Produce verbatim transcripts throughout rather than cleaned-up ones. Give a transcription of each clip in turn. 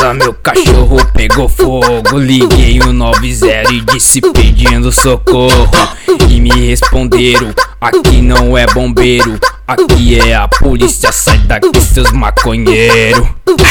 casa meu cachorro pegou fogo. Liguei o nove zero e disse pedindo socorro. E me responderam, aqui não é bombeiro, aqui é a polícia, sai daqui seus maconheiros.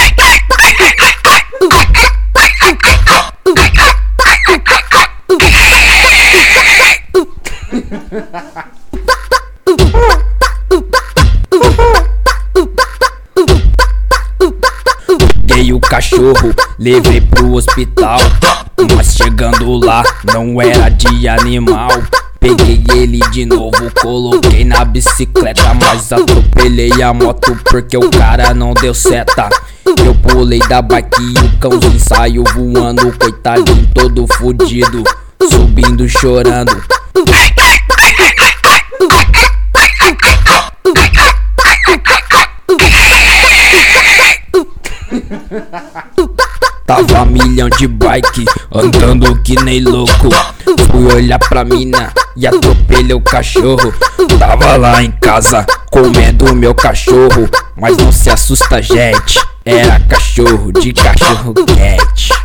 Peguei o cachorro, levei pro hospital, mas chegando lá não era de animal. Peguei ele de novo, coloquei na bicicleta, mas atropelei a moto porque o cara não deu seta. Eu pulei da bike e o cãozinho saiu voando, coitadinho todo fudido, subindo chorando. Tava milhão de bike, andando que nem louco. Fui olhar pra mina e atropelei o cachorro. Tava lá em casa, comendo meu cachorro. Mas não se assusta, gente, era cachorro de cachorro quente.